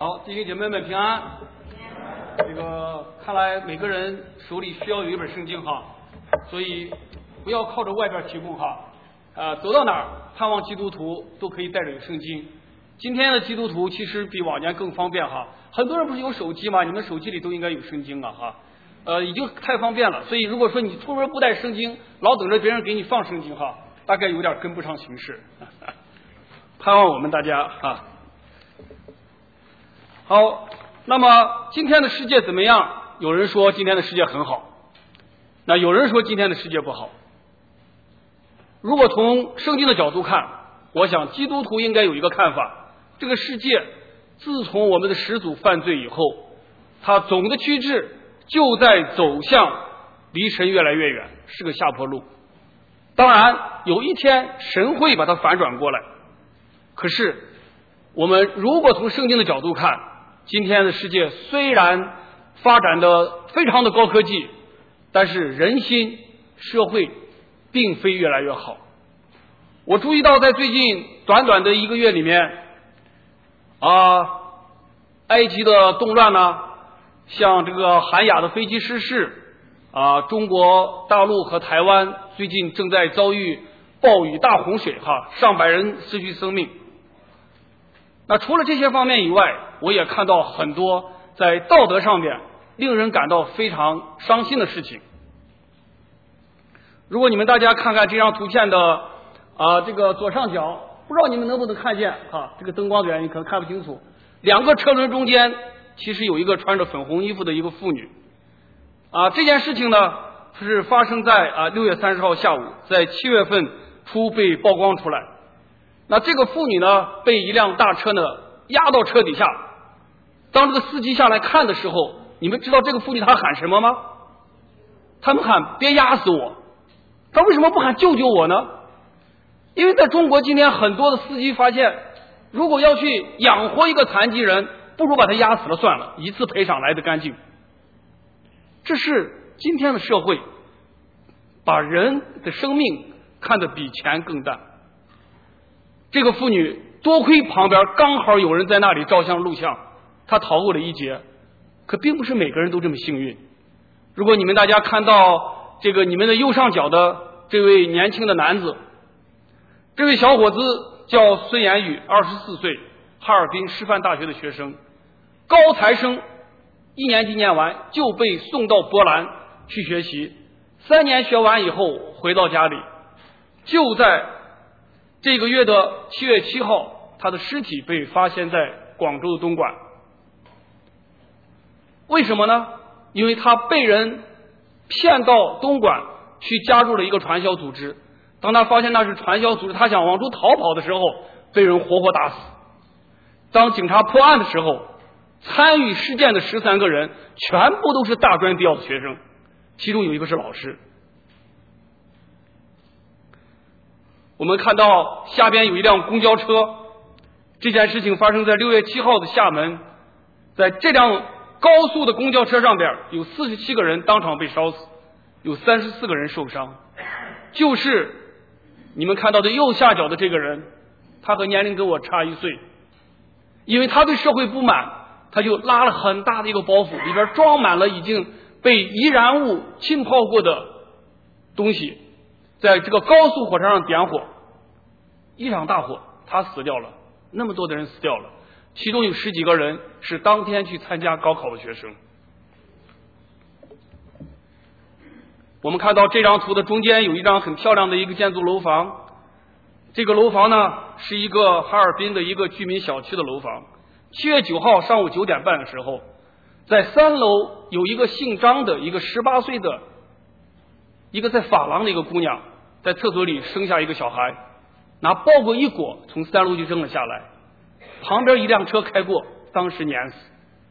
好，弟兄姐妹们平安。这个看来每个人手里需要有一本圣经哈，所以不要靠着外边提供哈。走到哪儿盼望基督徒都可以带着有圣经。今天的基督徒其实比往年更方便哈，很多人不是有手机吗？你们手机里都应该有圣经啊哈。已经太方便了，所以如果说你出门不带圣经，老等着别人给你放圣经哈，大概有点跟不上形势。盼望我们大家哈。好，那么今天的世界怎么样？有人说今天的世界很好，那有人说今天的世界不好。如果从圣经的角度看，我想基督徒应该有一个看法，这个世界自从我们的始祖犯罪以后，它总的趋势就在走向离神越来越远，是个下坡路。当然有一天神会把它反转过来，可是我们如果从圣经的角度看，今天的世界虽然发展的非常的高科技，但是人心社会并非越来越好。我注意到在最近短短的1个月里面埃及的动乱呢，像这个韩亚的飞机失事中国大陆和台湾最近正在遭遇暴雨大洪水上百人失去生命。那除了这些方面以外，我也看到很多在道德上面令人感到非常伤心的事情。如果你们大家看看这张图片的这个左上角，不知道你们能不能看见这个灯光的原因可能看不清楚，2个车轮中间其实有一个穿着粉红衣服的一个妇女。这件事情呢是发生在6月30号下午，在7月份初被曝光出来。那这个妇女呢被一辆大车呢压到车底下，当这个司机下来看的时候，你们知道这个妇女她喊什么吗？他们喊别压死我。她为什么不喊救救我呢？因为在中国今天很多的司机发现，如果要去养活一个残疾人，不如把他压死了算了，一次赔偿来得干净。这是今天的社会把人的生命看得比钱更淡。这个妇女多亏旁边刚好有人在那里照相录像，她逃过了一劫。可并不是每个人都这么幸运。如果你们大家看到这个你们的右上角的这位年轻的男子，这位小伙子叫孙延宇，24岁，哈尔滨师范大学的学生，高材生，1年级念完就被送到波兰去学习，3年学完以后回到家里，就在这个月的7月7号，他的尸体被发现在广州的东莞。为什么呢？因为他被人骗到东莞去加入了一个传销组织，当他发现那是传销组织，他想往出逃跑的时候，被人活活打死。当警察破案的时候，参与事件的13个人全部都是大专毕业的学生，其中有一个是老师。我们看到下边有一辆公交车，这件事情发生在6月7号的厦门，在这辆高速的公交车上边有47个人当场被烧死，有34个人受伤。就是你们看到的右下角的这个人，他和年龄跟我差1岁，因为他对社会不满，他就拉了很大的一个包袱，里边装满了已经被易燃物浸泡过的东西，在这个高速火车上点火，一场大火，他死掉了，那么多的人死掉了，其中有10几个人是当天去参加高考的学生。我们看到这张图的中间有一张很漂亮的一个建筑楼房，这个楼房呢是一个哈尔滨的一个居民小区的楼房。7月9号上午9点半的时候，在3楼有一个姓张的一个18岁的一个在发廊的一个姑娘，在厕所里生下一个小孩，拿包裹一裹从3楼就扔了下来，旁边一辆车开过，当时碾死。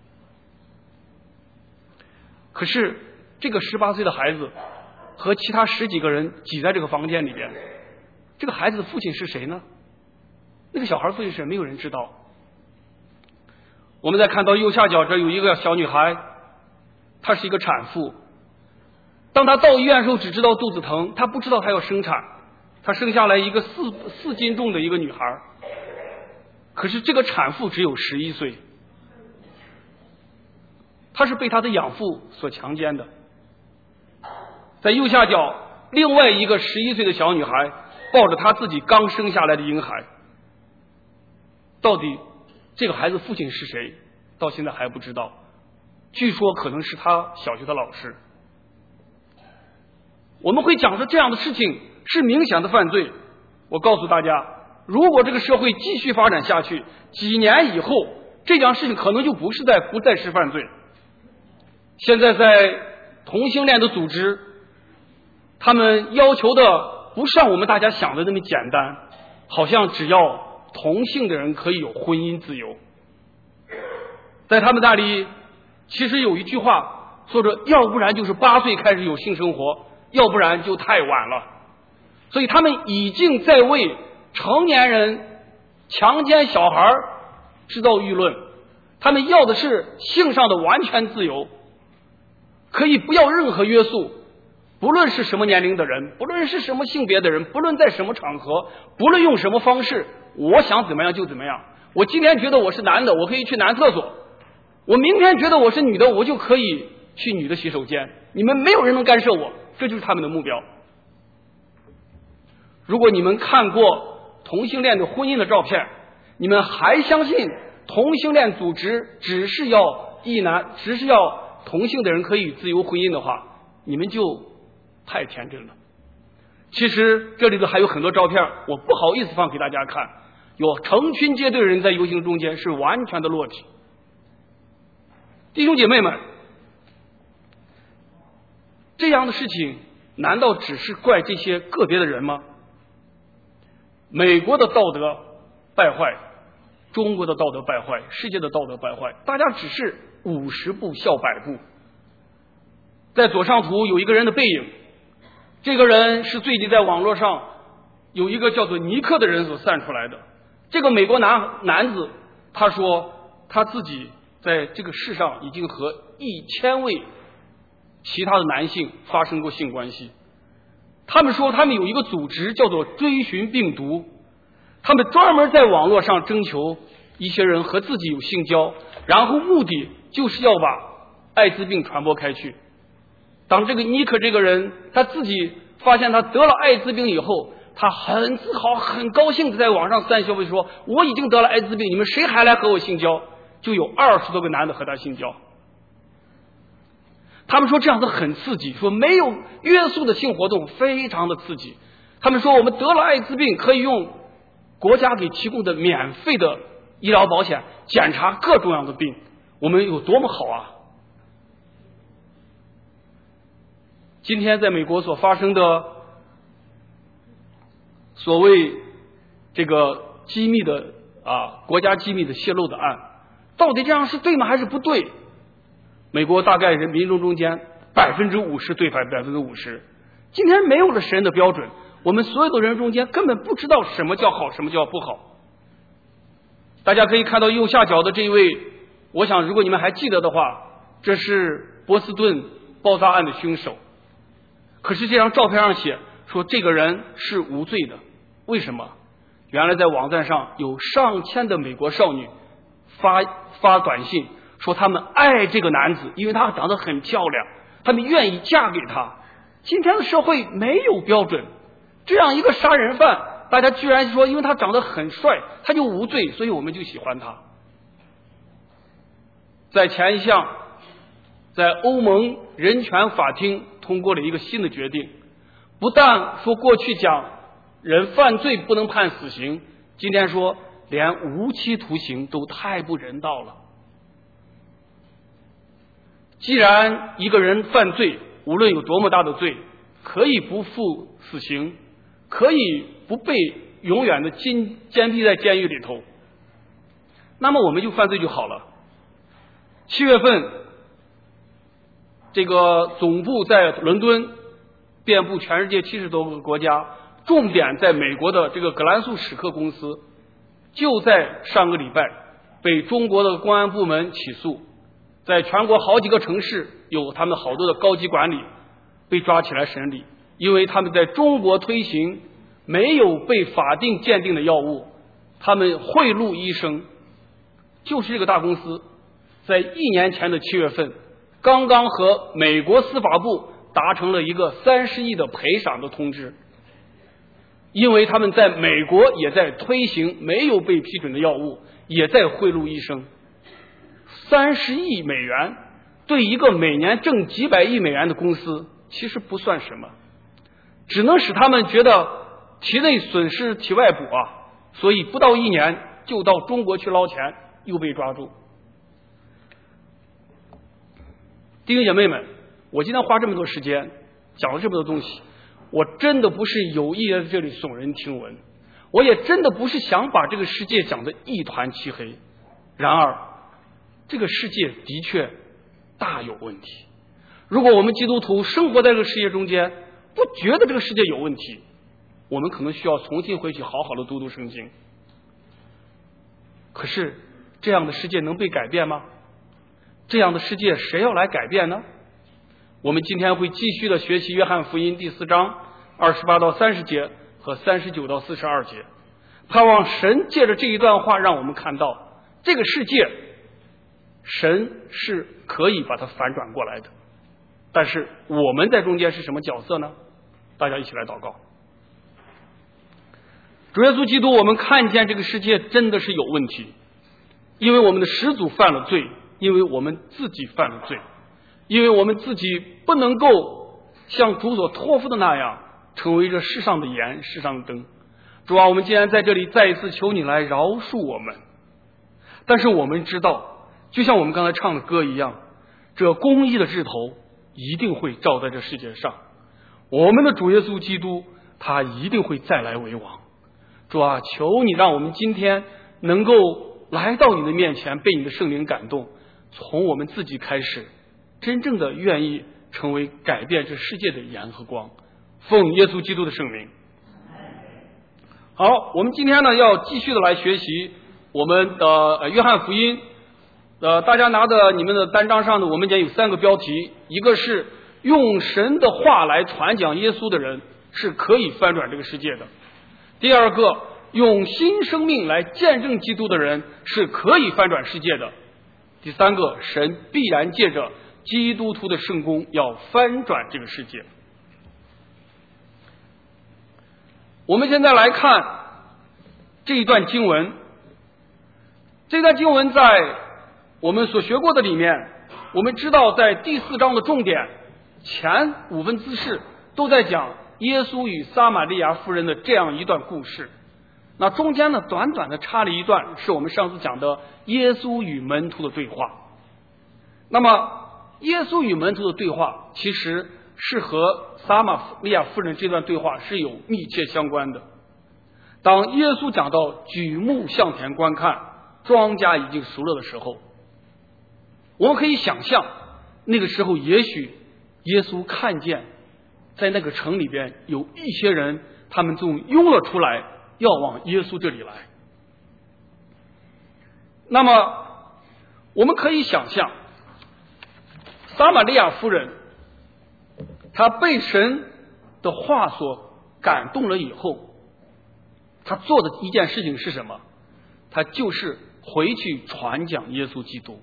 可是这个18岁的孩子和其他10几个人挤在这个房间里边，这个孩子的父亲是谁呢？那个小孩父亲是谁？没有人知道。我们再看到右下角这有一个小女孩，她是一个产妇，当她到医院的时候只知道肚子疼，她不知道她要生产，她生下来一个4斤重的一个女孩。可是这个产妇只有11岁， 他是被他的养父所强奸的。在右下角，另外一个11岁的小女孩抱着她自己刚生下来的婴孩。到底这个孩子父亲是谁，到现在还不知道，据说可能是他小学的老师。我们会讲说这样的事情是明显的犯罪。我告诉大家，如果这个社会继续发展下去，几年以后这件事情可能就不再是犯罪。现在在同性恋的组织，他们要求的不像我们大家想的那么简单，好像只要同性的人可以有婚姻自由。在他们那里其实有一句话说着，要不然就是8岁开始有性生活，要不然就太晚了。所以他们已经在为成年人强奸小孩制造舆论，他们要的是性上的完全自由，可以不要任何约束，不论是什么年龄的人，不论是什么性别的人，不论在什么场合，不论用什么方式，我想怎么样就怎么样。我今天觉得我是男的，我可以去男厕所，我明天觉得我是女的，我就可以去女的洗手间，你们没有人能干涉我，这就是他们的目标。如果你们看过同性恋的婚姻的照片，你们还相信同性恋组织只是要同性的人可以自由婚姻的话，你们就太天真了。其实这里头还有很多照片，我不好意思放给大家看，有成群结队的人在游行中间，是完全的裸体。弟兄姐妹们，这样的事情难道只是怪这些个别的人吗？美国的道德败坏，中国的道德败坏，世界的道德败坏，大家只是50步笑100步。在左上图有一个人的背影，这个人是最近在网络上有一个叫做尼克的人所散出来的。这个美国男子他说他自己在这个世上已经和1000位其他的男性发生过性关系。他们说他们有一个组织叫做追寻病毒，他们专门在网络上征求一些人和自己有性交，然后目的就是要把艾滋病传播开去。当这个尼克这个人他自己发现他得了艾滋病以后，他很自豪很高兴的在网上散消息说，我已经得了艾滋病，你们谁还来和我性交？就有20多个男的和他性交。他们说这样子很刺激，说没有约束的性活动非常的刺激。他们说我们得了艾滋病可以用国家给提供的免费的医疗保险检查各种样的病，我们有多么好啊。今天在美国所发生的所谓这个机密的国家机密的泄露的案，到底这样是对吗还是不对？美国大概民众中间50%对50%。今天没有了神的标准，我们所有的人中间根本不知道什么叫好，什么叫不好。大家可以看到右下角的这一位，我想如果你们还记得的话，这是波士顿爆炸案的凶手。可是这张照片上写说这个人是无罪的，为什么？原来在网站上有上千的美国少女发短信说他们爱这个男子，因为他长得很漂亮，他们愿意嫁给他。今天的社会没有标准，这样一个杀人犯，大家居然说因为他长得很帅他就无罪，所以我们就喜欢他。在前一项，在欧盟人权法庭通过了一个新的决定，不但说过去讲人犯罪不能判死刑，今天说连无期徒刑都太不人道了。既然一个人犯罪，无论有多么大的罪，可以不负死刑，可以不被永远的监闭在监狱里头，那么我们就犯罪就好了。7月份，这个总部在伦敦，遍布全世界70多个国家，重点在美国的这个葛兰素史克公司，就在上个礼拜被中国的公安部门起诉。在全国好几个城市有他们好多的高级管理被抓起来审理，因为他们在中国推行没有被法定鉴定的药物，他们贿赂医生。就是这个大公司在1年前的7月份刚刚和美国司法部达成了一个30亿的赔偿的通知，因为他们在美国也在推行没有被批准的药物，也在贿赂医生。30亿美元对一个每年挣几百亿美元的公司其实不算什么，只能使他们觉得体内损失体外补啊，所以不到1年就到中国去捞钱，又被抓住。弟兄姐妹们，我今天花这么多时间讲了这么多东西，我真的不是有意在这里耸人听闻，我也真的不是想把这个世界讲得一团漆黑。然而这个世界的确大有问题，如果我们基督徒生活在这个世界中间，不觉得这个世界有问题，我们可能需要重新回去好好的读读圣经。可是这样的世界能被改变吗？这样的世界谁要来改变呢？我们今天会继续的学习约翰福音第4章28到30节和39到42节，盼望神借着这一段话让我们看到这个世界神是可以把它反转过来的，但是我们在中间是什么角色呢？大家一起来祷告。主耶稣基督，我们看见这个世界真的是有问题，因为我们的始祖犯了罪，因为我们自己犯了罪，因为我们自己不能够像主所托付的那样成为这世上的盐，世上的灯。主啊，我们既然在这里再一次求你来饶恕我们，但是我们知道，就像我们刚才唱的歌一样，这公义的日头一定会照在这世界上，我们的主耶稣基督他一定会再来为王。主啊，求你让我们今天能够来到你的面前，被你的圣灵感动，从我们自己开始，真正的愿意成为改变这世界的盐和光。奉耶稣基督的圣名。好，我们今天呢要继续的来学习我们的约翰福音。大家拿着你们的单张上的，我们讲有3个标题，一个是用神的话来传讲耶稣的人是可以翻转这个世界的，第二个用新生命来见证基督的人是可以翻转世界的，第3个神必然借着基督徒的圣工要翻转这个世界。我们现在来看这一段经文，这段经文在我们所学过的里面，我们知道在第4章的重点前5分之4都在讲耶稣与撒玛利亚妇人的这样一段故事，那中间呢短短的插了一段是我们上次讲的耶稣与门徒的对话。那么耶稣与门徒的对话其实是和撒玛利亚妇人这段对话是有密切相关的。当耶稣讲到举目向田观看，庄稼已经熟了的时候，我们可以想象那个时候也许耶稣看见在那个城里边有一些人，他们就拥了出来要往耶稣这里来。那么我们可以想象撒玛利亚夫人她被神的话所感动了以后，她做的一件事情是什么？她就是回去传讲耶稣基督。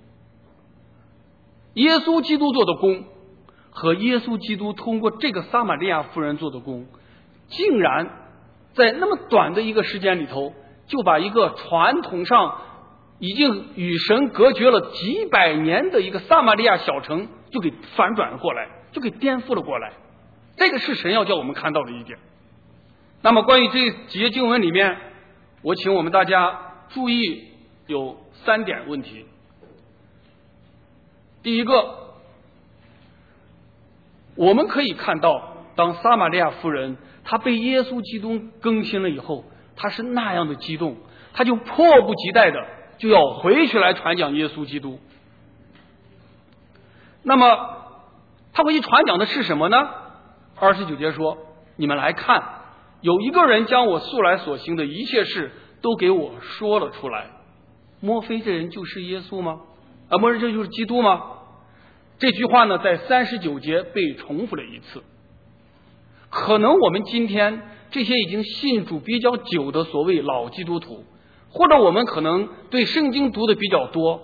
耶稣基督做的工和耶稣基督通过这个撒玛利亚妇人做的工，竟然在那么短的一个时间里头，就把一个传统上已经与神隔绝了几百年的一个撒玛利亚小城就给反转了过来，就给颠覆了过来。这个是神要叫我们看到的一点。那么关于这几节经文里面，我请我们大家注意有3点问题。第一个，我们可以看到当撒玛利亚妇人她被耶稣基督更新了以后，她是那样的激动，她就迫不及待的就要回去来传讲耶稣基督。那么她回去传讲的是什么呢？29节说，你们来看，有一个人将我素来所行的一切事都给我说了出来，莫非这人就是耶稣吗？莫非这就是基督吗？这句话呢在39节被重复了一次。可能我们今天这些已经信主比较久的所谓老基督徒，或者我们可能对圣经读的比较多，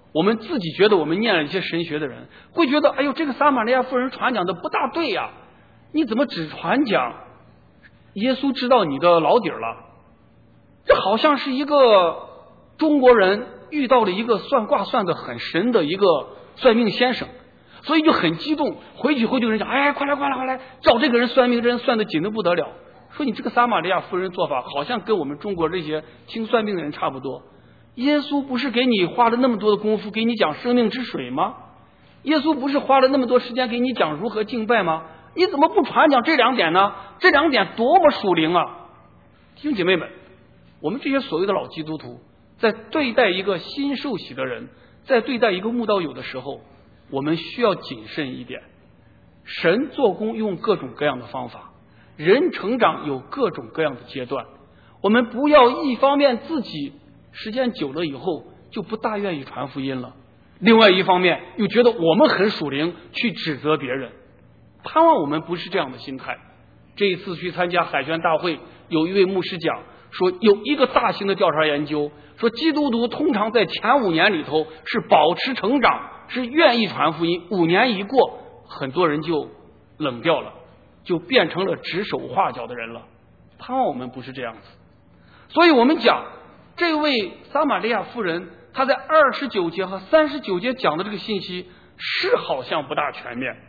我们自己觉得我们念了一些神学的人，会觉得哎呦，这个撒玛利亚妇人传讲的不大对呀，你怎么只传讲耶稣知道你的老底儿了？这好像是一个中国人遇到了一个算卦算得很神的一个算命先生，所以就很激动，回去跟人讲，哎，快来，找这个人算命，这人算得紧得不得了。说你这个撒玛利亚妇人做法好像跟我们中国这些听算命的人差不多。耶稣不是给你花了那么多的功夫给你讲生命之水吗？耶稣不是花了那么多时间给你讲如何敬拜吗？你怎么不传讲这两点呢？这两点多么属灵啊！弟兄姐妹们，我们这些所谓的老基督徒在对待一个新受洗的人，在对待一个慕道友的时候，我们需要谨慎一点。神做工用各种各样的方法，人成长有各种各样的阶段，我们不要一方面自己时间久了以后就不大愿意传福音了，另外一方面又觉得我们很属灵去指责别人。盼望我们不是这样的心态。这一次去参加海宣大会，有一位牧师讲说，有一个大型的调查研究说，基督徒通常在前5年里头是保持成长，是愿意传福音，5年一过，很多人就冷掉了，就变成了指手画脚的人了。盼望我们不是这样子。所以我们讲这位撒玛利亚妇人，她在29节和39节讲的这个信息是好像不大全面，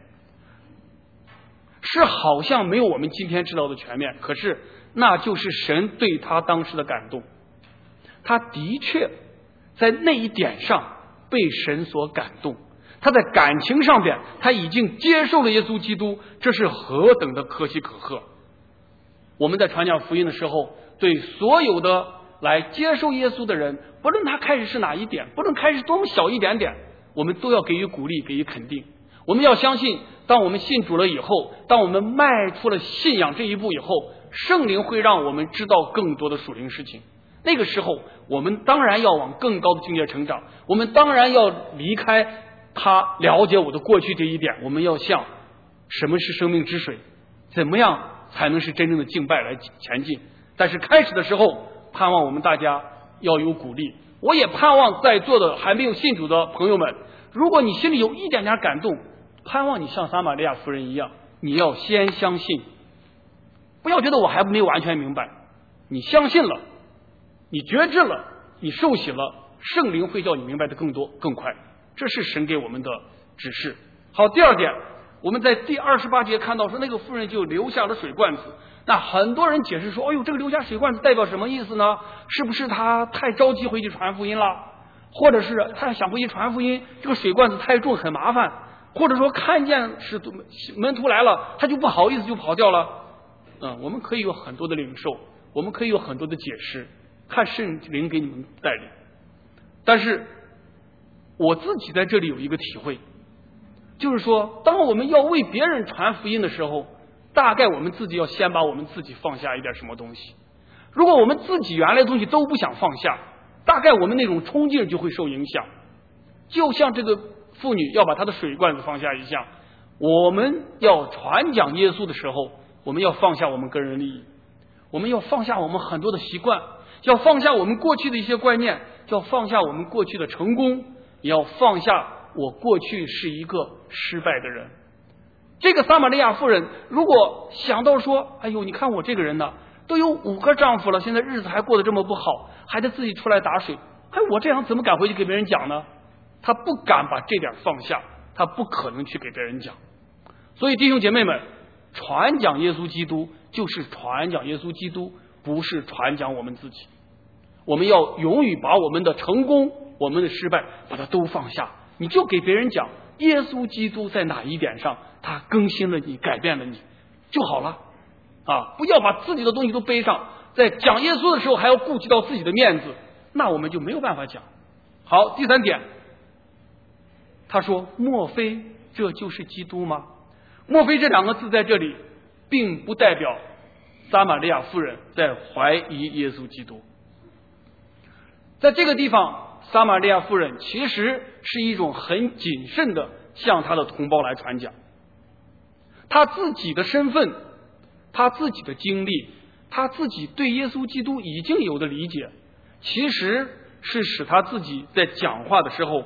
是好像没有我们今天知道的全面，可是那就是神对她当时的感动。她的确在那一点上被神所感动，她在感情上边她已经接受了耶稣基督，这是何等的可喜可贺。我们在传讲福音的时候，对所有的来接受耶稣的人，不论他开始是哪一点，不论开始多么小一点点，我们都要给予鼓励，给予肯定。我们要相信，当我们信主了以后，当我们迈出了信仰这一步以后，圣灵会让我们知道更多的属灵事情。那个时候我们当然要往更高的境界成长，我们当然要离开他了解我的过去这一点，我们要向什么是生命之水，怎么样才能是真正的敬拜来前进。但是开始的时候，盼望我们大家要有鼓励。我也盼望在座的还没有信主的朋友们，如果你心里有一点点感动，盼望你像撒玛利亚妇人一样，你要先相信，不要觉得我还没有完全明白。你相信了，你觉知了，你受洗了，圣灵会叫你明白的更多更快，这是神给我们的指示。好，第二点，我们在第28节看到说，那个妇人就留下了水罐子。那很多人解释说，哎呦，这个留下水罐子代表什么意思呢？是不是他太着急回去传福音了？或者是他想回去传福音，这个水罐子太重很麻烦？或者说看见是门徒来了，他就不好意思就跑掉了？我们可以有很多的领受，我们可以有很多的解释，看圣灵给你们带领。但是我自己在这里有一个体会，就是说，当我们要为别人传福音的时候，大概我们自己要先把我们自己放下一点什么东西。如果我们自己原来的东西都不想放下，大概我们那种冲劲就会受影响。就像这个妇女要把她的水罐子放下一样，我们要传讲耶稣的时候，我们要放下我们个人利益，我们要放下我们很多的习惯，要放下我们过去的一些观念，要放下我们过去的成功，也要放下我过去是一个失败的人。这个撒玛利亚妇人如果想到说，哎呦，你看我这个人呢，都有5个丈夫了，现在日子还过得这么不好，还得自己出来打水，我这样怎么敢回去给别人讲呢？他不敢把这点放下，他不可能去给别人讲。所以弟兄姐妹们，传讲耶稣基督就是传讲耶稣基督，不是传讲我们自己。我们要勇于把我们的成功，我们的失败，把它都放下，你就给别人讲耶稣基督在哪一点上他更新了你，改变了你就好了不要把自己的东西都背上，在讲耶稣的时候还要顾及到自己的面子，那我们就没有办法讲。好，第3点，他说莫非这就是基督吗？莫非这2个字在这里并不代表撒玛利亚妇人在怀疑耶稣基督。在这个地方，撒玛利亚妇人其实是一种很谨慎的向他的同胞来传讲，他自己的身份，他自己的经历，他自己对耶稣基督已经有的理解，其实是使他自己在讲话的时候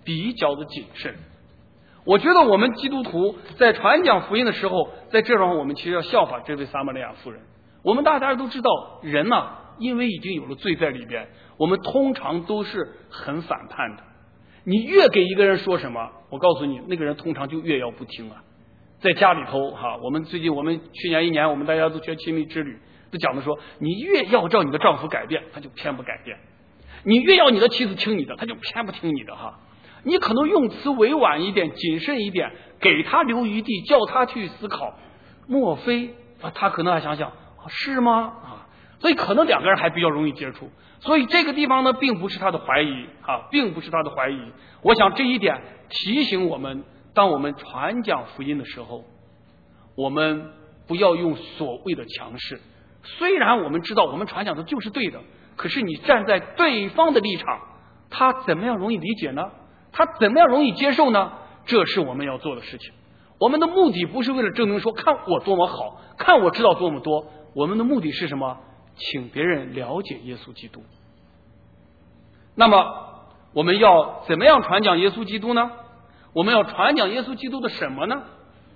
比较的谨慎。我觉得我们基督徒在传讲福音的时候，在这上我们其实要效法这位撒玛利亚妇人。我们大家都知道，人呢，因为已经有了罪在里边，我们通常都是很反叛的。你越给一个人说什么，我告诉你，那个人通常就越要不听啊。在家里头我们去年1年，我们大家都学亲密之旅，都讲的说，你越要叫你的丈夫改变，他就偏不改变；你越要你的妻子听你的，他就偏不听你的你可能用词委婉一点，谨慎一点，给他留余地，叫他去思考。莫非他可能还想想，是吗？所以可能两个人还比较容易接触。所以这个地方呢，并不是他的怀疑并不是他的怀疑。我想这一点提醒我们，当我们传讲福音的时候，我们不要用所谓的强势。虽然我们知道我们传讲的就是对的，可是你站在对方的立场，他怎么样容易理解呢？他怎么样容易接受呢？这是我们要做的事情。我们的目的不是为了证明说看我多么好，看我知道多么多，我们的目的是什么？请别人了解耶稣基督。那么我们要怎么样传讲耶稣基督呢？我们要传讲耶稣基督的什么呢？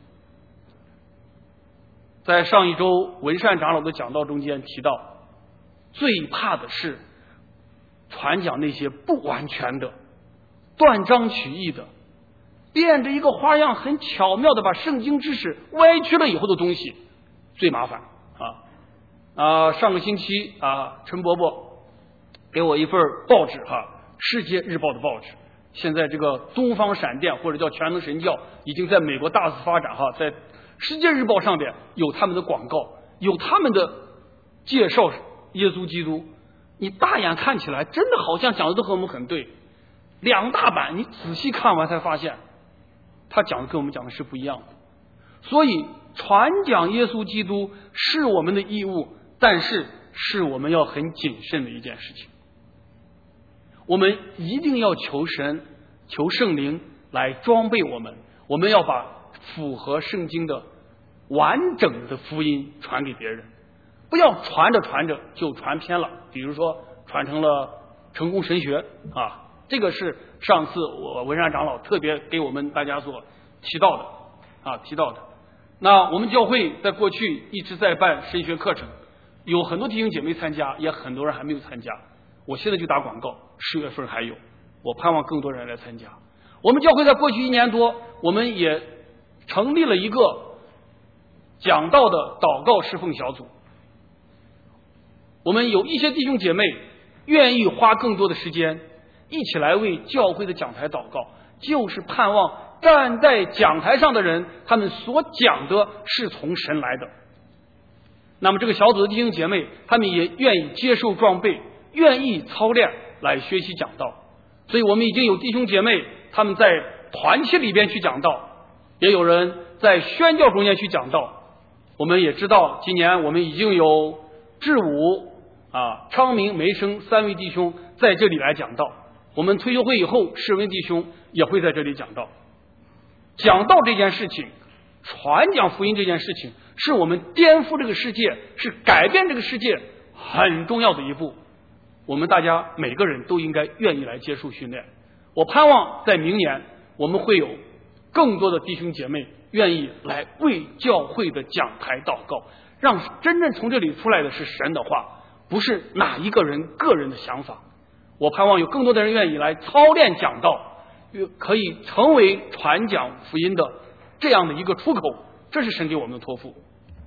在上一周文善长老的讲道中间提到，最怕的是传讲那些不完全的、断章取义的、变着一个花样很巧妙的把圣经知识歪曲了以后的东西，最麻烦上个星期陈伯伯给我一份报纸世界日报的报纸。现在这个东方闪电或者叫全能神教已经在美国大肆发展在世界日报上边有他们的广告，有他们的介绍耶稣基督。你大眼看起来真的好像讲的都和我们很对，2大版你仔细看完才发现他讲的跟我们讲的是不一样的。所以传讲耶稣基督是我们的义务，但是是我们要很谨慎的一件事情。我们一定要求神求圣灵来装备我们，我们要把符合圣经的完整的福音传给别人，不要传着传着就传偏了。比如说传成了成功神学这个是上次我文山长老特别给我们大家所提到的那我们教会在过去一直在办神学课程，有很多弟兄姐妹参加，也很多人还没有参加。我现在就打广告，10月份还有，我盼望更多人来参加。我们教会在过去1年多，我们也成立了一个讲道的祷告侍奉小组。我们有一些弟兄姐妹愿意花更多的时间一起来为教会的讲台祷告，就是盼望站在讲台上的人，他们所讲的是从神来的。那么这个小组的弟兄姐妹，他们也愿意接受装备，愿意操练来学习讲道。所以我们已经有弟兄姐妹他们在团契里边去讲道，也有人在宣教中间去讲道。我们也知道今年我们已经有志武昌明梅生3位弟兄在这里来讲道。我们退休会以后，世文弟兄也会在这里讲道。讲道这件事情，传讲福音这件事情，是我们颠覆这个世界，是改变这个世界很重要的一步。我们大家每个人都应该愿意来接受训练。我盼望在明年我们会有更多的弟兄姐妹愿意来为教会的讲台祷告，让真正从这里出来的是神的话，不是哪一个人个人的想法。我盼望有更多的人愿意来操练讲道，可以成为传讲福音的这样的一个出口，这是神给我们的托付。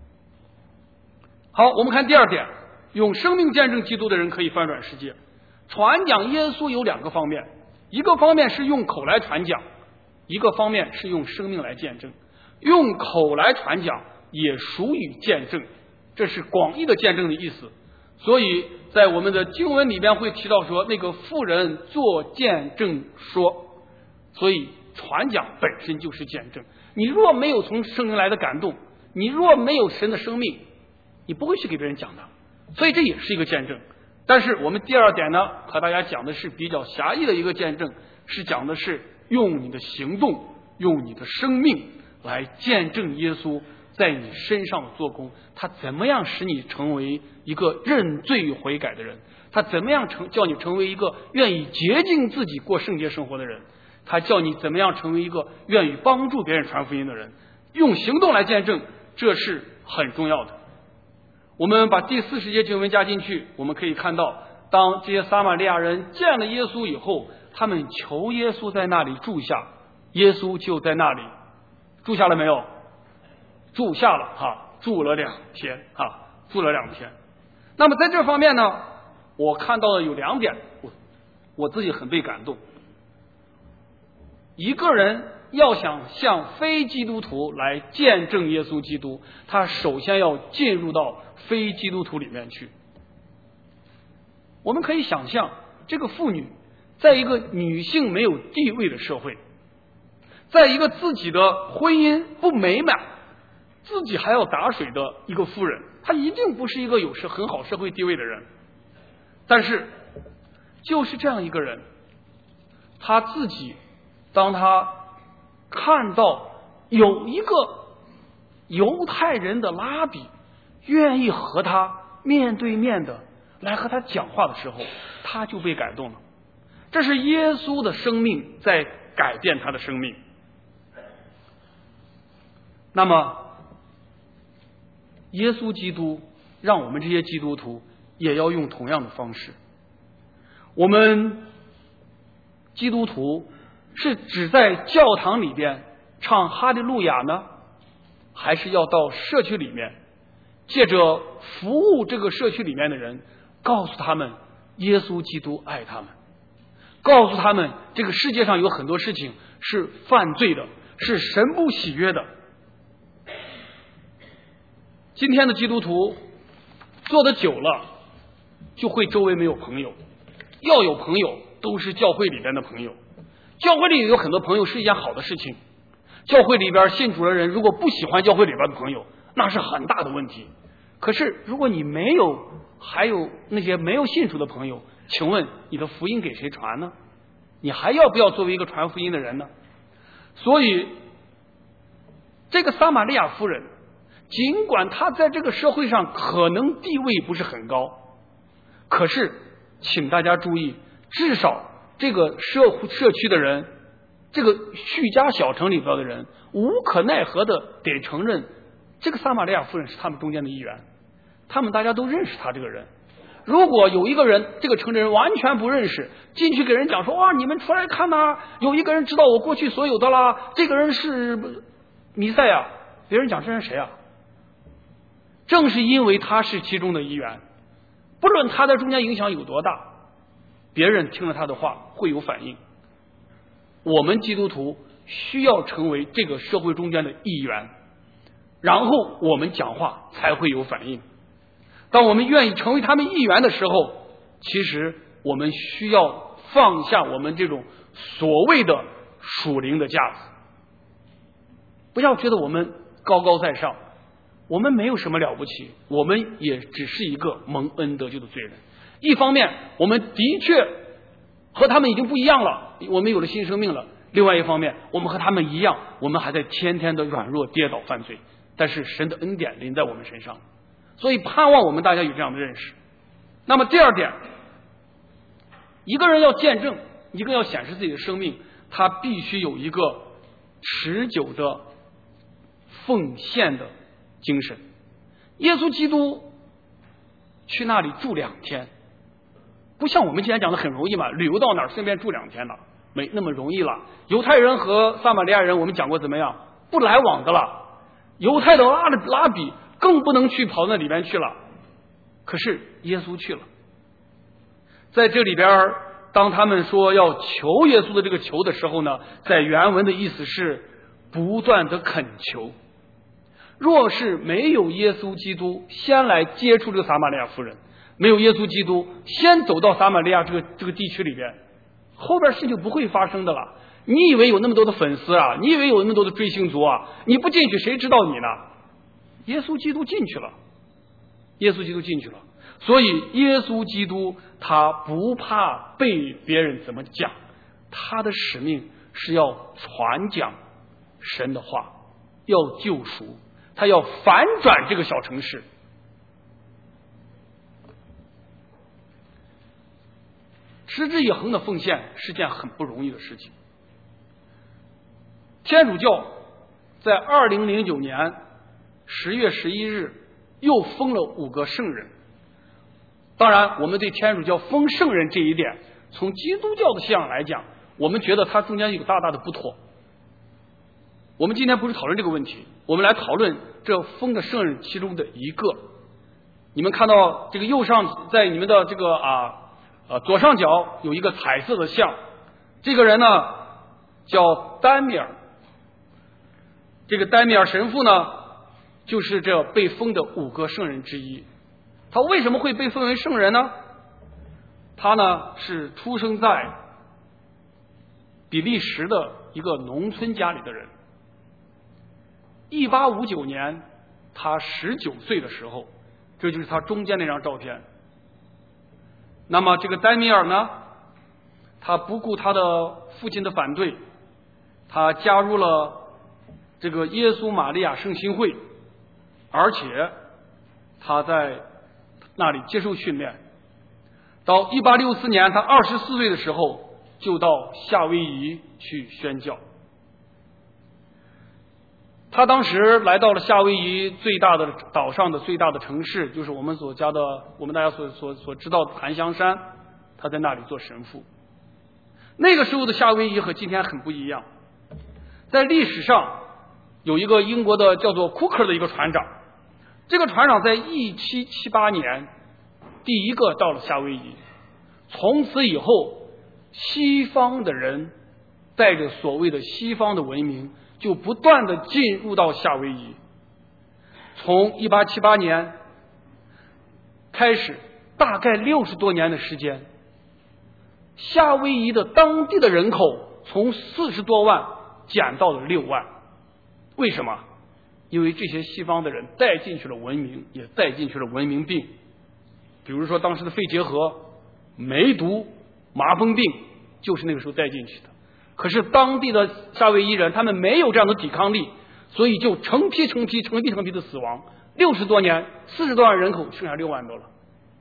好，我们看第2点，用生命见证基督的人可以翻转世界。传讲耶稣有2个方面，一个方面是用口来传讲，一个方面是用生命来见证。用口来传讲也属于见证，这是广义的见证的意思。所以在我们的经文里边会提到说，那个妇人做见证说，所以传讲本身就是见证。你若没有从圣灵来的感动，你若没有神的生命，你不会去给别人讲的，所以这也是一个见证。但是我们第2点呢，和大家讲的是比较狭义的一个见证，是讲的是用你的行动，用你的生命来见证耶稣在你身上做工，他怎么样使你成为一个认罪悔改的人，他怎么样叫你成为一个愿意洁净自己过圣洁生活的人， 他叫你怎么样成为一个愿意帮助别人传福音的人，用行动来见证，这是很重要的。我们把第40节经文加进去，我们可以看到，当这些撒玛利亚人见了耶稣以后，他们求耶稣在那里住下，耶稣就在那里住下了没有？住下了住了2天住了2天。那么在这方面呢，我看到的有2点，我自己很被感动。一个人要想向非基督徒来见证耶稣基督，他首先要进入到非基督徒里面去。我们可以想象，这个妇女在一个女性没有地位的社会，在一个自己的婚姻不美满，自己还要打水的一个妇人，她一定不是一个有很好社会地位的人。但是就是这样一个人，他自己当他看到有一个犹太人的拉比愿意和他面对面的来和他讲话的时候，他就被感动了。这是耶稣的生命在改变他的生命。那么耶稣基督让我们这些基督徒也要用同样的方式。我们基督徒是只在教堂里边唱哈利路亚呢，还是要到社区里面，借着服务这个社区里面的人，告诉他们耶稣基督爱他们，告诉他们这个世界上有很多事情是犯罪的，是神不喜悦的。今天的基督徒做得久了，就会周围没有朋友，要有朋友都是教会里边的朋友。教会里有很多朋友是一件好的事情，教会里边信主的人如果不喜欢教会里边的朋友，那是很大的问题。可是如果你没有，还有那些没有信主的朋友，请问你的福音给谁传呢？你还要不要作为一个传福音的人呢？所以这个撒玛利亚妇人，尽管她在这个社会上可能地位不是很高，可是请大家注意，至少这个社区的人，这个叙加小城里边的人，无可奈何的得承认，这个撒玛利亚妇人是他们中间的一员，他们大家都认识他这个人。如果有一个人，这个城的人完全不认识，进去给人讲说，哇，你们出来看呐，有一个人知道我过去所有的啦，这个人是弥赛亚，别人讲这人谁啊？正是因为他是其中的一员，不论他在中间影响有多大，别人听了他的话会有反应。我们基督徒需要成为这个社会中间的一员，然后我们讲话才会有反应。当我们愿意成为他们一员的时候，其实我们需要放下我们这种所谓的属灵的架子，不要觉得我们高高在上，我们没有什么了不起，我们也只是一个蒙恩得救的罪人。一方面我们的确和他们已经不一样了，我们有了新生命了，另外一方面我们和他们一样，我们还在天天的软弱跌倒犯罪，但是神的恩典临在我们身上，所以盼望我们大家有这样的认识。那么第二点，一个人要见证，一个要显示自己的生命，他必须有一个持久的奉献的精神。耶稣基督去那里住2天，不像我们今天讲的很容易嘛，旅游到哪儿顺便住2天了，没那么容易了。犹太人和撒玛利亚人我们讲过怎么样，不来往的了，犹太的拉比更不能去跑那里边去了，可是耶稣去了。在这里边当他们说要求耶稣的这个求的时候呢，在原文的意思是不断的恳求。若是没有耶稣基督先来接触这个撒玛利亚妇人，没有耶稣基督先走到撒玛利亚这个地区里边，后边事情不会发生的了。你以为有那么多的粉丝啊，你以为有那么多的追星族啊，你不进去谁知道你呢？耶稣基督进去了，耶稣基督进去了。所以耶稣基督他不怕被别人怎么讲，他的使命是要传讲神的话，要救赎，他要反转这个小城市。持之以恒的奉献是件很不容易的事情。 天主教在2009年10月11日又封了5个圣人。当然，我们对天主教封圣人这一点，从基督教的信仰来讲，我们觉得它中间有大大的不妥。我们今天不是讨论这个问题，我们来讨论这封的圣人其中的一个。你们看到这个右上，在你们的这个左上角有一个彩色的像，这个人呢叫丹米尔。这个丹米尔神父呢，就是这被封的5个圣人之一。他为什么会被封为圣人呢？他呢是出生在比利时的一个农村家里的人。1859年他19岁的时候，这就是他中间那张照片。那么这个丹米尔呢，他不顾他的父亲的反对，他加入了这个耶稣玛利亚圣心会，而且他在那里接受训练。到1864年他24岁的时候，就到夏威夷去宣教。他当时来到了夏威夷最大的岛上的最大的城市，就是我们大家所知道的檀香山，他在那里做神父。那个时候的夏威夷和今天很不一样。在历史上有一个英国的叫做库克的一个船长，这个船长在1778年第一个到了夏威夷。从此以后，西方的人带着所谓的西方的文明就不断的进入到夏威夷。从1878年开始，大概60多年的时间，夏威夷的当地的人口从40多万减到了6万。为什么？因为这些西方的人带进去了文明，也带进去了文明病。比如说当时的肺结核、梅毒、麻风病，就是那个时候带进去的。可是当地的夏威夷人他们没有这样的抵抗力，所以就成批的死亡。60多年，40多万人口，剩下6万多了。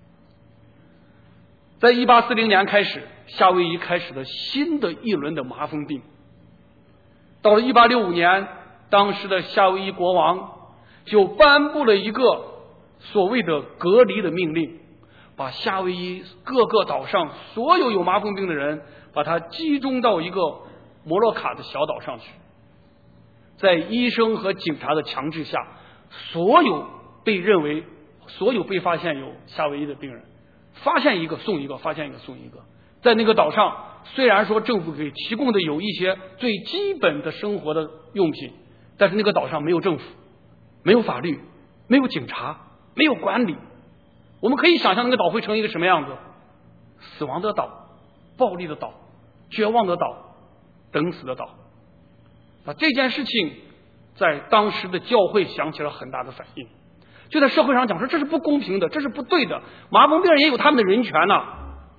在1840年开始，夏威夷开始了新的一轮的麻风病。到了1865年，当时的夏威夷国王就颁布了一个所谓的隔离的命令，把夏威夷各个岛上所有麻风病的人，把它集中到一个摩洛卡的小岛上去。在医生和警察的强制下，所有被发现有夏威夷的病人，发现一个送一个，发现一个送一个。在那个岛上，虽然说政府给提供的有一些最基本的生活的用品，但是那个岛上没有政府，没有法律，没有警察，没有管理。我们可以想象那个岛会成一个什么样子：死亡的岛、暴力的岛、绝望的岛、等死的岛。这件事情在当时的教会响起了很大的反应，就在社会上讲说这是不公平的，这是不对的，麻风病人也有他们的人权呢。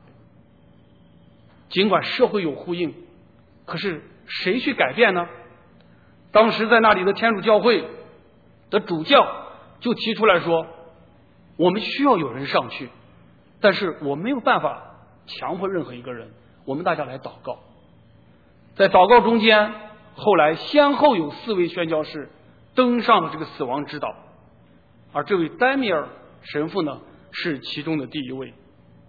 尽管社会有呼应，可是谁去改变呢？当时在那里的天主教会的主教就提出来说，我们需要有人上去，但是我没有办法强迫任何一个人，我们大家来祷告。在祷告中间，后来先后有4位宣教士登上了这个死亡之岛，而这位丹米尔神父呢是其中的第一位。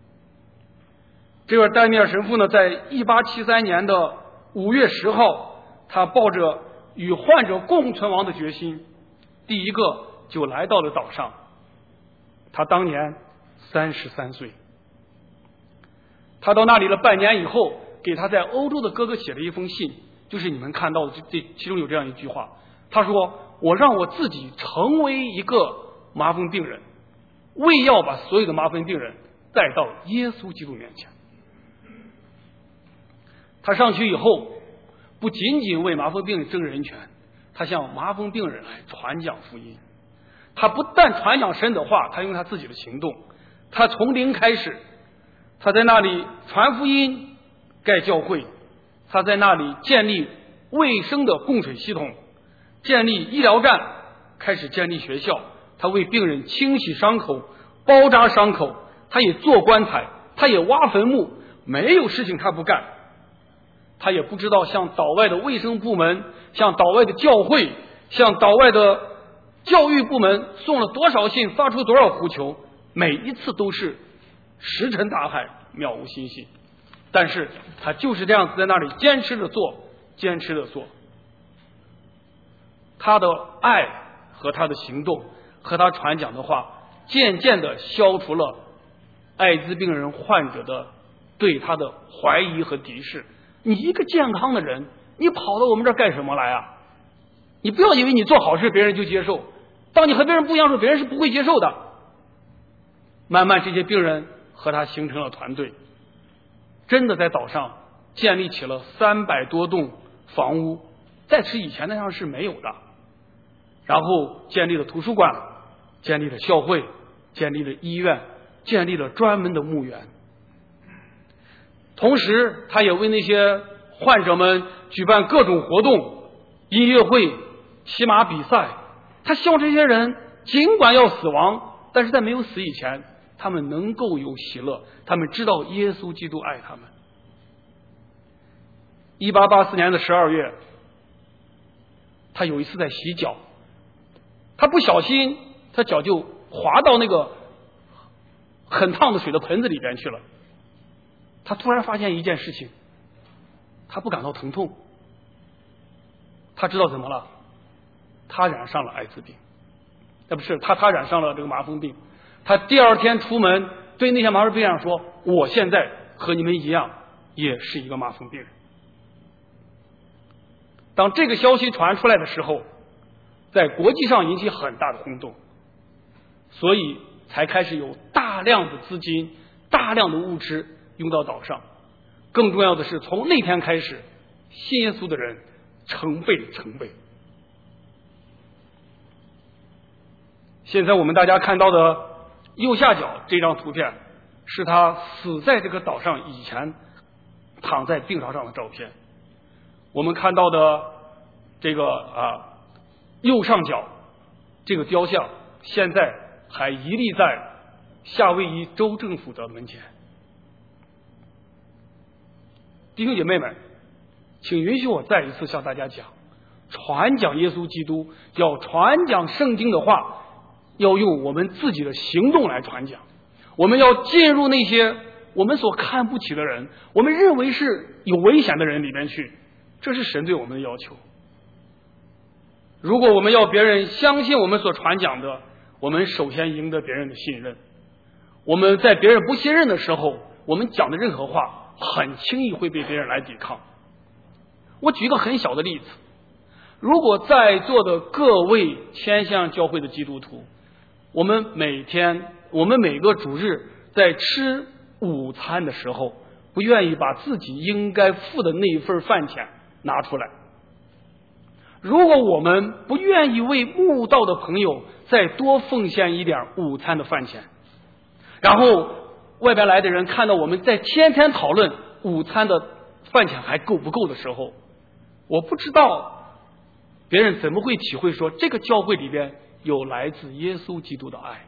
这位丹米尔神父呢，在1873年的5月10号，他抱着与患者共存亡的决心，第一个就来到了岛上。他当年33岁。他到那里了半年以后，给他在欧洲的哥哥写了一封信，就是你们看到的这其中有这样一句话，他说：我让我自己成为一个麻风病人，为要把所有的麻风病人带到耶稣基督面前。他上去以后，不仅仅为麻风病人争人权，他向麻风病人来传讲福音。他不但传讲神的话，他用他自己的行动，他从零开始，他在那里传福音、盖教会，他在那里建立卫生的供水系统，建立医疗站，开始建立学校。他为病人清洗伤口、包扎伤口，他也做棺材，他也挖坟墓，没有事情他不干。他也不知道向岛外的卫生部门向岛外的教会，向岛外的教育部门送了多少信，发出多少呼求，每一次都是石沉大海，渺无信心。但是他就是这样子在那里坚持着做，坚持着做。他的爱和他的行动和他传讲的话，渐渐地消除了艾滋病人患者的对他的怀疑和敌视。你一个健康的人，你跑到我们这儿干什么来啊？你不要以为你做好事别人就接受，当你和别人不一样的时候，别人是不会接受的。慢慢这些病人和他形成了团队，真的在岛上建立起了300多栋房屋，在此以前那样是没有的。然后建立了图书馆，建立了教会，建立了医院，建立了专门的墓园。同时他也为那些患者们举办各种活动，音乐会、骑马比赛。他希望这些人尽管要死亡，但是在没有死以前，他们能够有喜乐，他们知道耶稣基督爱他们。1884年的12月，他有一次在洗脚，他不小心，他脚就滑到那个很烫的水的盆子里边去了。他突然发现一件事情，他不感到疼痛，他知道怎么了，他染上了艾滋病，不是他染上了这个麻风病。他第二天出门对那些麻风病人说：“我现在和你们一样，也是一个麻风病人。”当这个消息传出来的时候，在国际上引起很大的轰动，所以才开始有大量的资金、大量的物资用到岛上。更重要的是，从那天开始，信耶稣的人成倍。现在我们大家看到的右下角这张图片，是他死在这个岛上以前躺在病床上的照片。我们看到的这个右上角这个雕像，现在还屹立在夏威夷州政府的门前。弟兄姐妹们，请允许我再一次向大家讲，传讲耶稣基督，要传讲圣经的话，要用我们自己的行动来传讲。我们要进入那些我们所看不起的人，我们认为是有危险的人里面去，这是神对我们的要求。如果我们要别人相信我们所传讲的，我们首先赢得别人的信任。我们在别人不信任的时候，我们讲的任何话很轻易会被别人来抵抗。我举一个很小的例子，如果在座的各位天向教会的基督徒，我们每个主日在吃午餐的时候，不愿意把自己应该付的那一份饭钱拿出来。如果我们不愿意为慕道的朋友再多奉献一点午餐的饭钱，然后外边来的人看到我们在天天讨论午餐的饭钱还够不够的时候，我不知道别人怎么会体会说这个教会里边有来自耶稣基督的爱。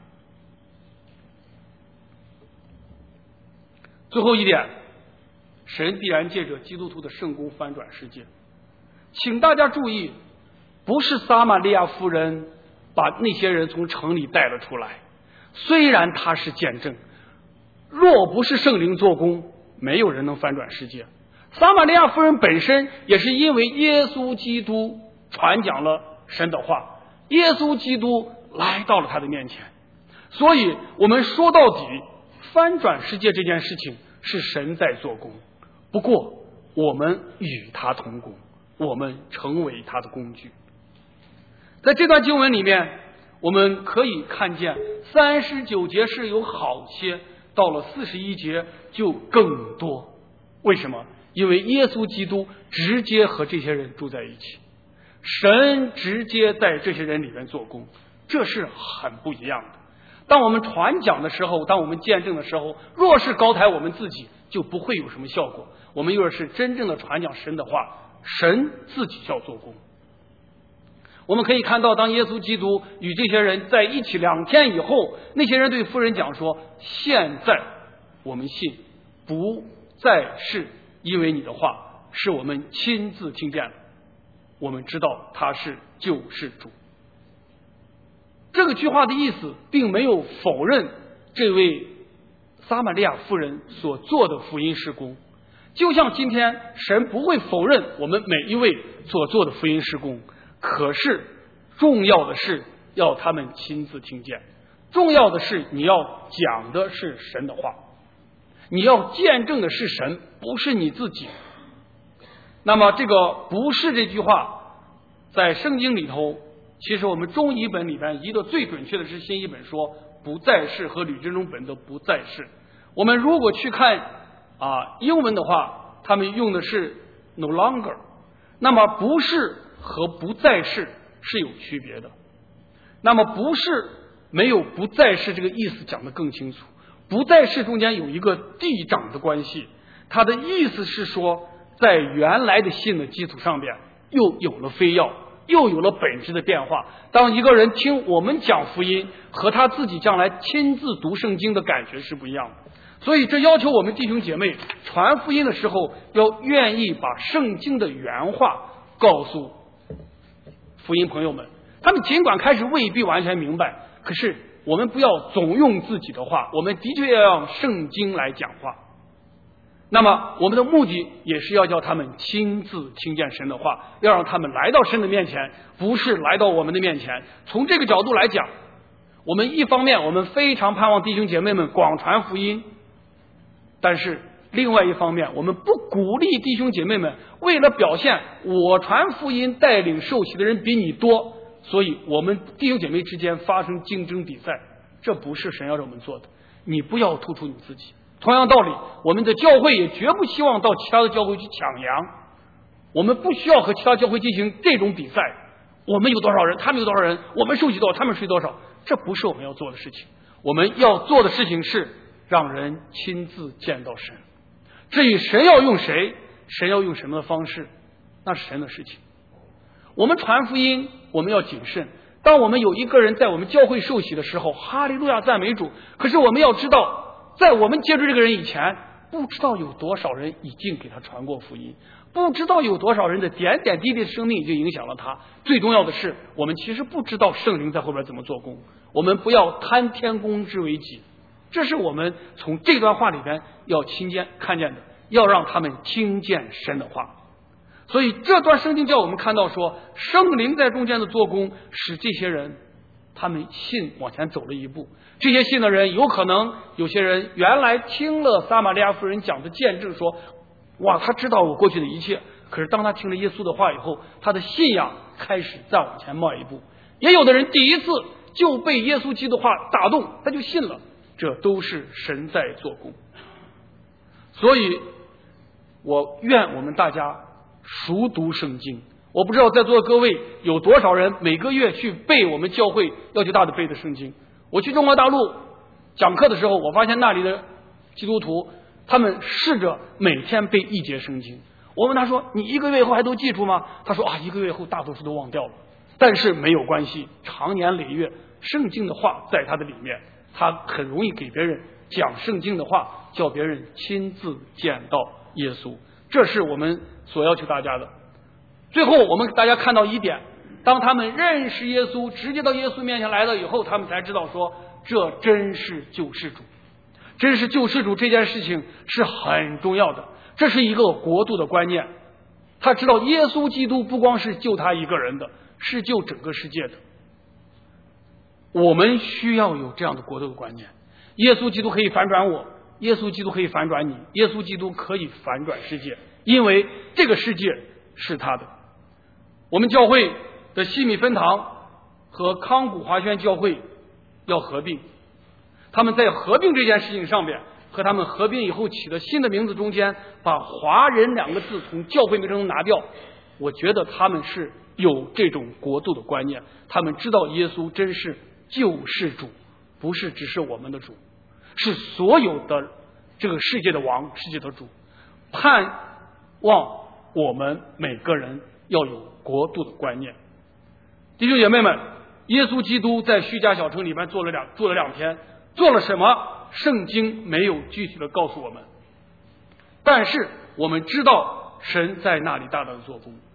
最后一点，神必然借着基督徒的圣工翻转世界。请大家注意，不是撒玛利亚妇人把那些人从城里带了出来，虽然他是见证，若不是圣灵做工，没有人能翻转世界。撒玛利亚妇人本身也是因为耶稣基督传讲了神的话，耶稣基督来到了他的面前。所以我们说到底，翻转世界这件事情是神在做工，不过我们与他同工，我们成为他的工具。在这段经文里面，我们可以看见39节是有好些，到了41节就更多。为什么？因为耶稣基督直接和这些人住在一起，神直接在这些人里面做工，这是很不一样的。当我们传讲的时候，当我们见证的时候，若是高抬我们自己，就不会有什么效果。我们若是真正的传讲神的话，神自己要做工。我们可以看到，当耶稣基督与这些人在一起2天以后，那些人对妇人讲说，现在我们信，不再是因为你的话，是我们亲自听见了。 我们知道他是救世主。这个句话的意思并没有否认这位撒玛利亚妇人所做的福音事工，就像今天神不会否认我们每一位所做的福音事工，可是重要的是要他们亲自听见，重要的是你要讲的是神的话，你要见证的是神，不是你自己。那么这个不是这句话在圣经里头，其实我们中译本里边译的最准确的是新译本说不再是和吕振中本的不再是。我们如果去看英文的话，他们用的是 no longer， 那么不是和不再是是有区别的。那么不是没有不再是这个意思讲得更清楚，不再是中间有一个递长的关系，它的意思是说在原来的信的基础上边又有了非要，又有了本质的变化。当一个人听我们讲福音和他自己将来亲自读圣经的感觉是不一样的，所以这要求我们弟兄姐妹传福音的时候要愿意把圣经的原话告诉福音朋友们。他们尽管开始未必完全明白，可是我们不要总用自己的话，我们的确要用圣经来讲话。那么我们的目的也是要叫他们亲自听见神的话，要让他们来到神的面前，不是来到我们的面前。从这个角度来讲，我们一方面我们非常盼望弟兄姐妹们广传福音，但是另外一方面我们不鼓励弟兄姐妹们为了表现我传福音带领受洗的人比你多，所以我们弟兄姐妹之间发生竞争比赛，这不是神要让我们做的。你不要突出你自己。同样道理，我们的教会也绝不希望到其他的教会去抢羊，我们不需要和其他教会进行这种比赛，我们有多少人他们有多少人，我们受洗多少他们受洗多少，这不是我们要做的事情。我们要做的事情是让人亲自见到神。至于神要用谁，神要用什么方式，那是神的事情。我们传福音我们要谨慎，当我们有一个人在我们教会受洗的时候，哈利路亚赞美主，可是我们要知道在我们接触这个人以前，不知道有多少人已经给他传过福音，不知道有多少人的点点滴滴的生命已经影响了他。最重要的是，我们其实不知道圣灵在后边怎么做工。我们不要贪天功之为己，这是我们从这段话里边要看见的，要让他们听见神的话。所以这段圣经叫我们看到说，圣灵在中间的做工使这些人他们信往前走了一步。这些信的人有可能有些人原来听了撒玛利亚妇人讲的见证说，哇，他知道我过去的一切，可是当他听了耶稣的话以后，他的信仰开始再往前迈一步。也有的人第一次就被耶稣基督的话打动，他就信了，这都是神在做工。所以我愿我们大家熟读圣经。我不知道在座的各位有多少人每个月去背我们教会要求大的背的圣经。我去中国大陆讲课的时候，我发现那里的基督徒他们试着每天背一节圣经。我问他说，你1个月以后还都记住吗？他说1个月以后大多数都忘掉了。但是没有关系，长年累月圣经的话在他的里面，他很容易给别人讲圣经的话，叫别人亲自见到耶稣。这是我们所要求大家的。最后我们大家看到一点，当他们认识耶稣，直接到耶稣面前来了以后，他们才知道说，这真是救世主。真是救世主这件事情是很重要的，这是一个国度的观念。他知道耶稣基督不光是救他一个人的，是救整个世界的。我们需要有这样的国度的观念。耶稣基督可以反转我，耶稣基督可以反转你，耶稣基督可以反转世界，因为这个世界是他的。我们教会的西米分堂和康谷华轩教会要合并，他们在合并这件事情上边和他们合并以后起的新的名字中间把华人2个字从教会名称中拿掉，我觉得他们是有这种国度的观念，他们知道耶稣真是救世主，不是只是我们的主，是所有的这个世界的王，世界的主。盼望我们每个人要有国度的观念。弟兄姐妹们，耶稣基督在叙加小城里面做了2天，做了什么？圣经没有具体的告诉我们，但是我们知道神在那里大大的做工。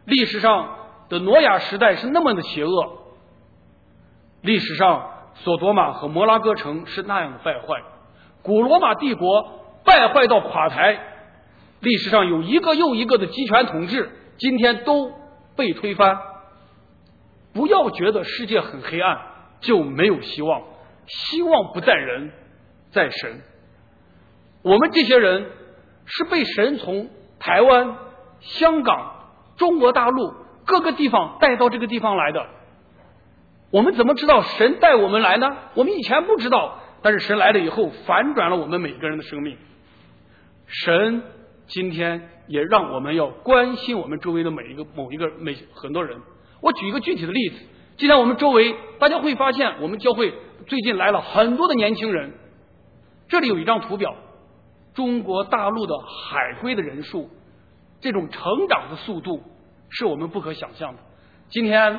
历史上的挪亚时代是那么的邪恶，历史上索多玛和摩拉哥城是那样的败坏，古罗马帝国败坏到垮台，历史上有一个又一个的集权统治，今天都被推翻。不要觉得世界很黑暗就没有希望，希望不在人，在神。我们这些人是被神从台湾、香港、中国大陆各个地方带到这个地方来的。我们怎么知道神带我们来呢？我们以前不知道，但是神来了以后反转了我们每个人的生命。神今天也让我们要关心我们周围的很多人。我举一个具体的例子，今天我们周围大家会发现，我们教会最近来了很多的年轻人。这里有一张图表，中国大陆的海归的人数，这种成长的速度是我们不可想象的。今天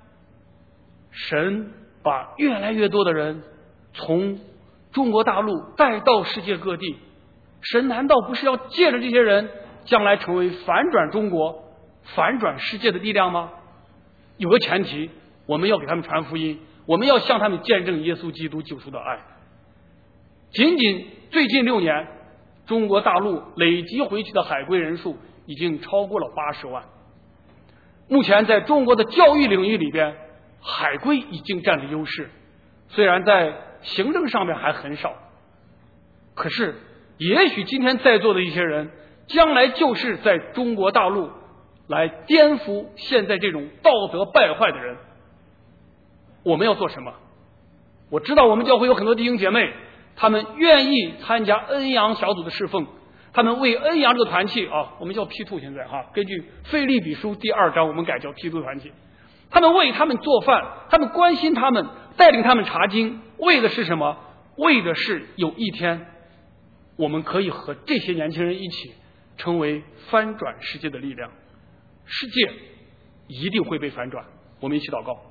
神把越来越多的人从中国大陆带到世界各地，神难道不是要借着这些人将来成为反转中国、反转世界的力量吗？有个前提，我们要给他们传福音，我们要向他们见证耶稣基督救赎的爱。仅仅最近6年，中国大陆累积回去的海归人数已经超过了80万。目前在中国的教育领域里边，海归已经占了优势，虽然在行政上面还很少，可是也许今天在座的一些人将来就是在中国大陆来颠覆现在这种道德败坏的人。我们要做什么？我知道我们教会有很多弟兄姐妹，他们愿意参加恩阳小组的侍奉，他们为恩阳这个团契我们叫 P2， 现在根据腓立比书第2章我们改叫 P2 团契。他们为他们做饭，他们关心他们，带领他们查经，为的是什么？为的是有一天我们可以和这些年轻人一起成为翻转世界的力量。世界一定会被反转。我们一起祷告。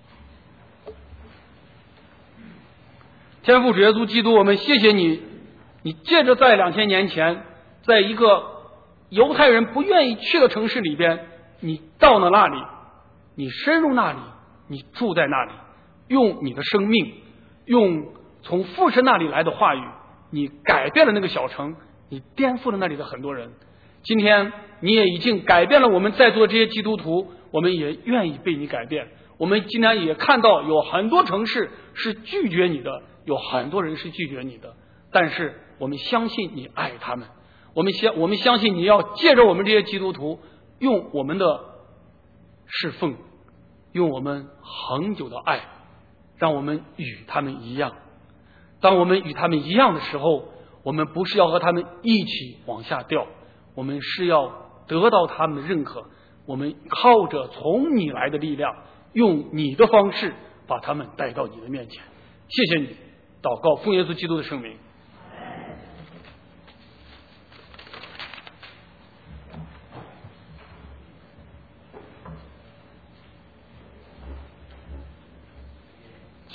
天父主耶稣基督，我们谢谢你，你借着在2000年前，在一个犹太人不愿意去的城市里边，你到了那里，你深入那里，你住在那里，用你的生命，用从父神那里来的话语，你改变了那个小城，你颠覆了那里的很多人。今天你也已经改变了我们在座这些基督徒，我们也愿意被你改变。我们今天也看到有很多城市是拒绝你的，有很多人是拒绝你的，但是我们相信你爱他们，我们相信你要借着我们这些基督徒，用我们的侍奉，用我们恒久的爱，让我们与他们一样。当我们与他们一样的时候，我们不是要和他们一起往下掉，我们是要得到他们的认可，我们靠着从你来的力量，用你的方式把他们带到你的面前。谢谢你，祷告奉耶稣基督的圣名。